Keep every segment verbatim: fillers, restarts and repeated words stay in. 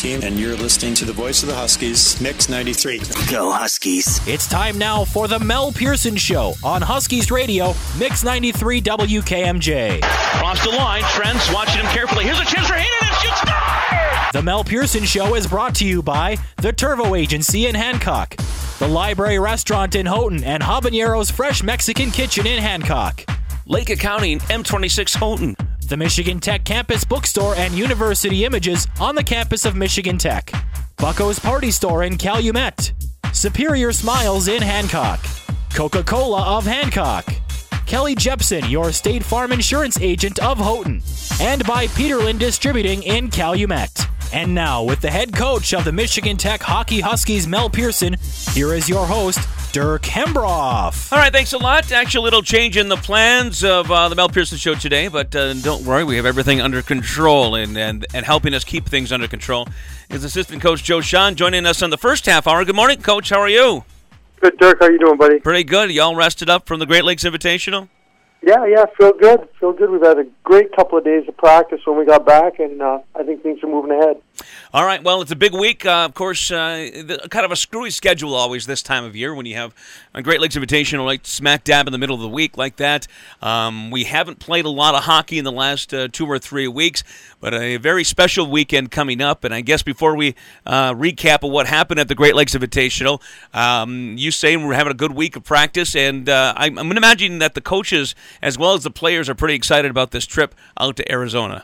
team, and you're listening to the voice of the Huskies, Mix ninety-three. Go Huskies. It's time now for the Mel Pearson Show on Huskies Radio, Mix ninety-three W K M J. Cross the line, Trent's watching him carefully. Here's a chance for Hayden, and shoots! Score! The Mel Pearson Show is brought to you by the Turvo Agency in Hancock, the Library Restaurant in Houghton, and Habanero's Fresh Mexican Kitchen in Hancock. Lake Accounting, M twenty-six Houghton. The Michigan Tech Campus Bookstore and University Images on the campus of Michigan Tech. Bucko's Party Store in Calumet. Superior Smiles in Hancock. Coca-Cola of Hancock. Kelly Jepson, your State Farm Insurance Agent of Houghton. And by Peterlin Distributing in Calumet. And now, with the head coach of the Michigan Tech Hockey Huskies, Mel Pearson, here is your host, Dirk Hembroff. All right, thanks a lot. Actually, a little change in the plans of uh, the Mel Pearson Show today, but uh, don't worry, we have everything under control, and, and, and helping us keep things under control is assistant coach Joe Sean joining us on the first half hour. Good morning, Coach. How are you? Good, Dirk. How you doing, buddy? Pretty good. You all rested up from the Great Lakes Invitational? Yeah, yeah, feel good. Feel good. We've had a great couple of days of practice when we got back, and uh, I think things are moving ahead. All right, well, it's a big week. Uh, of course, uh, the, kind of a screwy schedule always this time of year when you have a Great Lakes Invitational like smack dab in the middle of the week like that. Um, we haven't played a lot of hockey in the last uh, two or three weeks, but a very special weekend coming up. And I guess before we uh, recap of what happened at the Great Lakes Invitational, um, you saying we're having a good week of practice, and uh, I'm, I'm going to imagine that the coaches as well as the players are pretty excited about this trip out to Arizona.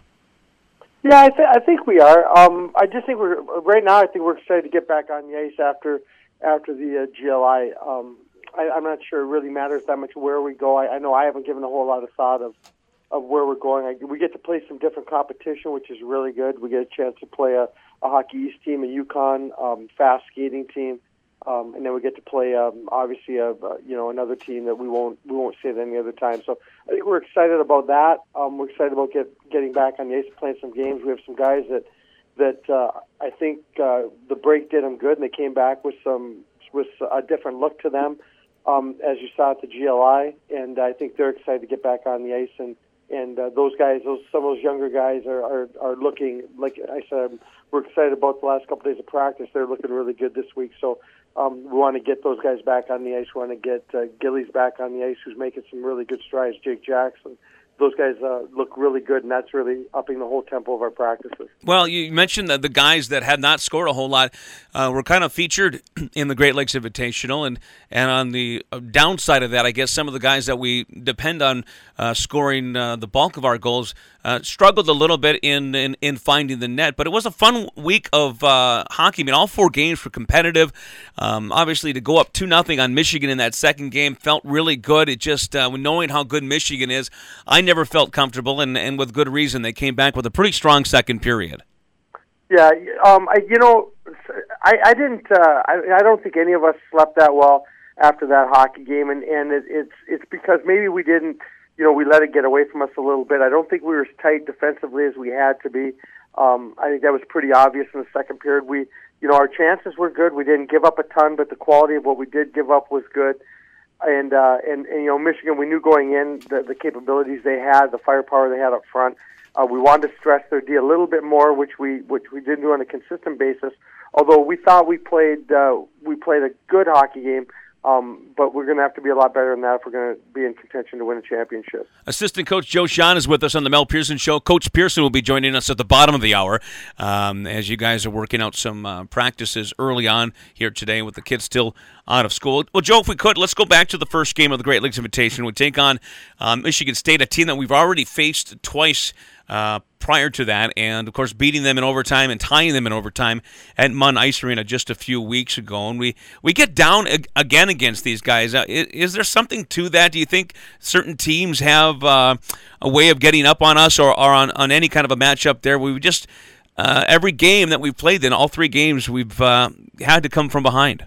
Yeah, I, th- I think we are. Um, I just think we're right now. I think we're excited to get back on the ice after after the uh, G L I. Um, I. I'm not sure it really matters that much where we go. I, I know I haven't given a whole lot of thought of of where we're going. I, we get to play some different competition, which is really good. We get a chance to play a, a Hockey East team, a Yukon um, fast skating team. Um, and then we get to play, um, obviously, a, uh, you know, another team that we won't we won't see at any other time. So I think we're excited about that. Um, we're excited about get, getting back on the ice, playing some games. We have some guys that that uh, I think uh, the break did them good, and they came back with some with a different look to them, um, as you saw at the G L I. And I think they're excited to get back on the ice. And and uh, those guys, those some of those younger guys, are, are are looking like I said. We're excited about the last couple of days of practice. They're looking really good this week. So. Um, we want to get those guys back on the ice. We want to get uh, Gillies back on the ice, who's making some really good strides. Jake Jackson. Those guys uh, look really good, and that's really upping the whole tempo of our practices. Well, you mentioned that the guys that had not scored a whole lot uh, were kind of featured in the Great Lakes Invitational, and, and on the downside of that, I guess some of the guys that we depend on uh, scoring uh, the bulk of our goals uh, struggled a little bit in, in, in finding the net. But it was a fun week of uh, hockey. I mean, all four games were competitive. Um, obviously, to go up two nothing on Michigan in that second game felt really good. It just, uh, knowing how good Michigan is, I never felt comfortable, and, and with good reason. They came back with a pretty strong second period. Yeah, um, I, you know, I, I didn't. Uh, I, I don't think any of us slept that well after that hockey game, and and it, it's it's because maybe we didn't. You know, we let it get away from us a little bit. I don't think we were as tight defensively as we had to be. Um, I think that was pretty obvious in the second period. We, you know, our chances were good. We didn't give up a ton, but the quality of what we did give up was good. And, uh, and and you know, Michigan, we knew going in the, the capabilities they had, the firepower they had up front. Uh, we wanted to stress their D a little bit more, which we which we didn't do on a consistent basis. Although we thought we played uh, we played a good hockey game, um, but we're going to have to be a lot better than that if we're going to be in contention to win a championship. Assistant Coach Joe Sean is with us on the Mel Pearson Show. Coach Pearson will be joining us at the bottom of the hour um, as you guys are working out some uh, practices early on here today with the kids still out of school. Well, Joe, if we could, let's go back to the first game of the Great Lakes Invitation. We take on um, Michigan State, a team that we've already faced twice uh, prior to that, and, of course, beating them in overtime and tying them in overtime at Munn Ice Arena just a few weeks ago. And we, we get down ag- again against these guys. Uh, is, is there something to that? Do you think certain teams have uh, a way of getting up on us or, or on, on any kind of a matchup there? We just, uh, every game that we've played in, all three games, we've uh, had to come from behind.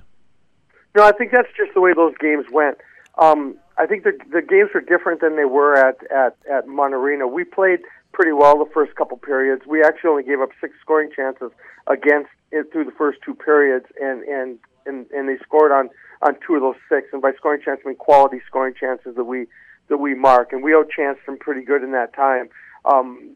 No, I think that's just the way those games went. Um, I think the the games are different than they were at, at, at Munn Arena. We played pretty well the first couple periods. We actually only gave up six scoring chances against it through the first two periods, and, and, and, and they scored on, on two of those six. And by scoring chances, I mean quality scoring chances that we that we mark. And we outchanced them pretty good in that time. Um,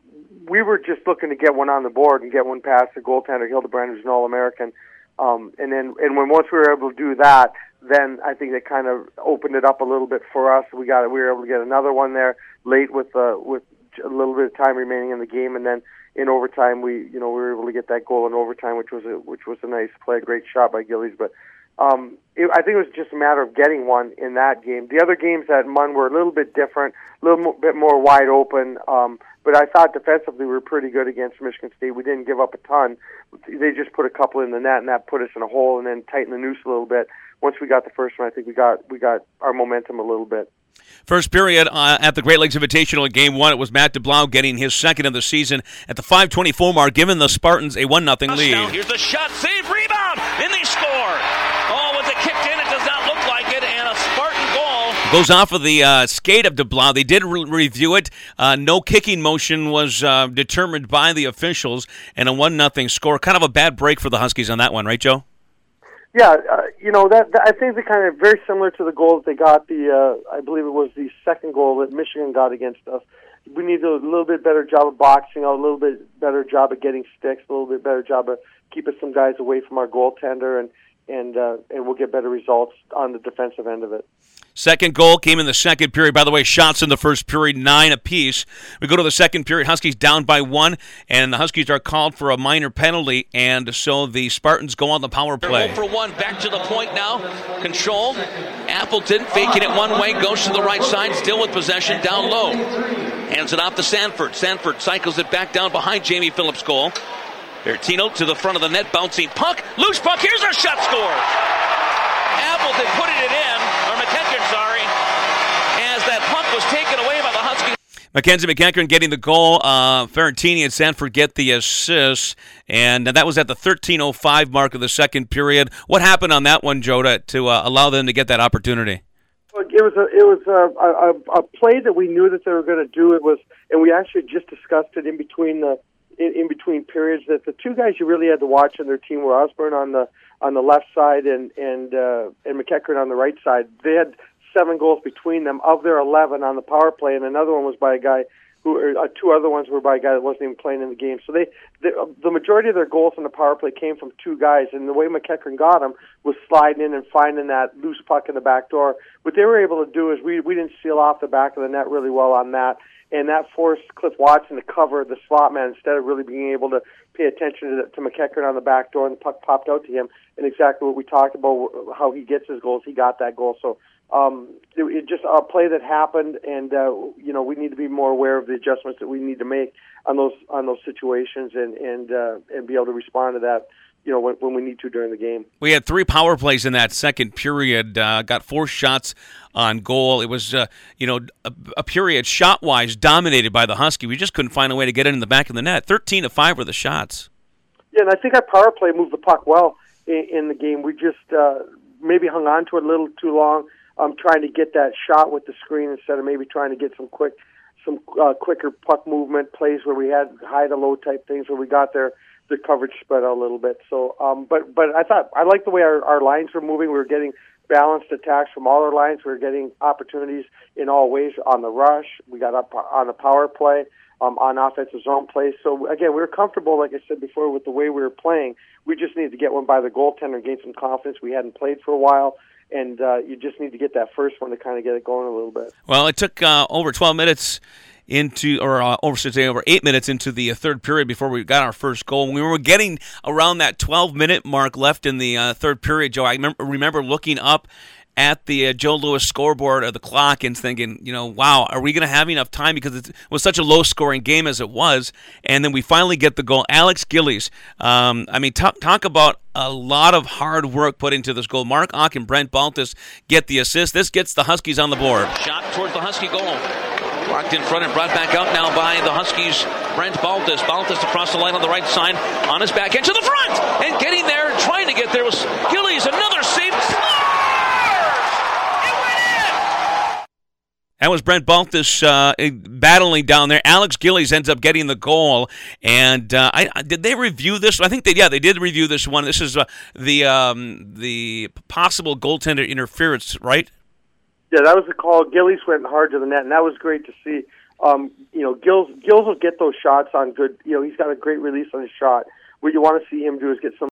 we were just looking to get one on the board and get one past the goaltender, Hildebrand, who's an All-American. Um, and then, and when once we were able to do that, then I think it kind of opened it up a little bit for us. We got, we were able to get another one there late with uh, with a little bit of time remaining in the game, and then in overtime, we you know we were able to get that goal in overtime, which was a, which was a nice play, a great shot by Gillies. But um, it, I think it was just a matter of getting one in that game. The other games at Munn were a little bit different, a little mo- bit more wide open. Um, but I thought defensively we were pretty good against Michigan State. We didn't give up a ton. They just put a couple in the net, and that put us in a hole, and then tightened the noose a little bit. Once we got the first one, I think we got we got our momentum a little bit. First period uh, at the Great Lakes Invitational in Game One, it was Matt DeBlau getting his second of the season at the five twenty-four mark, giving the Spartans a one nothing lead. Now here's the shot, save, rebound, and they score. Oh, was it kicked in? It does not look like it, and a Spartan goal. Goes off of the uh, skate of DeBlau. They did re- review it. Uh, no kicking motion was uh, determined by the officials, and a one nothing score. Kind of a bad break for the Huskies on that one, right, Joe? Yeah, uh, you know that, that I think they kind of very similar to the goal that they got. The uh, I believe it was the second goal that Michigan got against us. We need a little bit better job of boxing out, a little bit better job of getting sticks, a little bit better job of keeping some guys away from our goaltender, and and uh, and we'll get better results on the defensive end of it. Second goal came in the second period. By the way, shots in the first period, nine apiece. We go to the second period. Huskies down by one, and the Huskies are called for a minor penalty, and so the Spartans go on the power play. oh for one, back to the point now. Controlled. Appleton faking it one way, goes to the right side, still with possession, down low. Hands it off to Sanford. Sanford cycles it back down behind Jamie Phillips' goal. Bertino to the front of the net, bouncing puck. Loose puck, here's our shot score. Appleton putting it in, or McEachern, sorry, as that puck was taken away by the Huskies. Mackenzie McEachern getting the goal. Uh, Ferrantini and Sanford get the assist, and that was at the thirteen oh five mark of the second period. What happened on that one, Joe, to, to uh, allow them to get that opportunity? It was a it was a, a, a play that we knew that they were going to do. It was, and we actually just discussed it in between the in, in between periods. That the two guys you really had to watch on their team were Osborne on the on the left side and and uh, and McEachern on the right side. They had seven goals between them of their eleven on the power play, and another one was by a guy who, or uh, two other ones were by a guy that wasn't even playing in the game. So they, they uh, the majority of their goals on the power play came from two guys, and the way McEachern got them was sliding in and finding that loose puck in the back door. What they were able to do is we we didn't seal off the back of the net really well on that, and that forced Cliff Watson to cover the slot man instead of really being able to pay attention to, the, to McEachern on the back door, and the puck popped out to him. And exactly what we talked about, how he gets his goals, he got that goal. So um, it, it just a play that happened, and uh, you know we need to be more aware of the adjustments that we need to make on those on those situations, and and uh, and be able to respond to that, you know, when, when we need to during the game. We had three power plays in that second period. Uh, got four shots on goal. It was, uh, you know, a, a period shot-wise dominated by the Husky. We just couldn't find a way to get it in the back of the net. Thirteen to five were the shots. Yeah, and I think our power play moved the puck well in, in the game. We just uh, maybe hung on to it a little too long, um, trying to get that shot with the screen instead of maybe trying to get some quick, some uh, quicker puck movement plays where we had high to low type things where we got there. The coverage spread out a little bit. So, um, but but I thought I liked the way our, our lines were moving. We were getting balanced attacks from all our lines. We were getting opportunities in all ways on the rush. We got up on the power play, um, on offensive zone plays. So again, we were comfortable, like I said before, with the way we were playing. We just needed to get one by the goaltender and gain some confidence. We hadn't played for a while. And uh, you just need to get that first one to kind of get it going a little bit. Well, it took uh, over twelve minutes into, or uh, over, should say, over eight minutes into the uh, third period before we got our first goal. We were getting around that twelve-minute mark left in the uh, third period, Joe. I remember, remember looking up at the uh, Joe Louis scoreboard or the clock and thinking, you know, wow, are we going to have enough time? Because it was such a low-scoring game as it was. And then we finally get the goal. Alex Gillies, um, I mean, talk, talk about a lot of hard work put into this goal. Mark Ock and Brent Baltus get the assist. This gets the Huskies on the board. Shot towards the Husky goal. Blocked in front and brought back out now by the Huskies, Brent Baltus. Baltus across the line on the right side, on his back end to the front. And getting there, trying to get there was Gillies. Another save. That was Brent Baltus uh, battling down there. Alex Gillies ends up getting the goal. And uh, I, did they review this? I think they, yeah, they did review this one. This is uh, the um, the possible goaltender interference, right? Yeah, that was the call. Gillies went hard to the net, and that was great to see. Um, you know, Gills Gills will get those shots on good. You know, he's got a great release on his shot. What you want to see him do is get some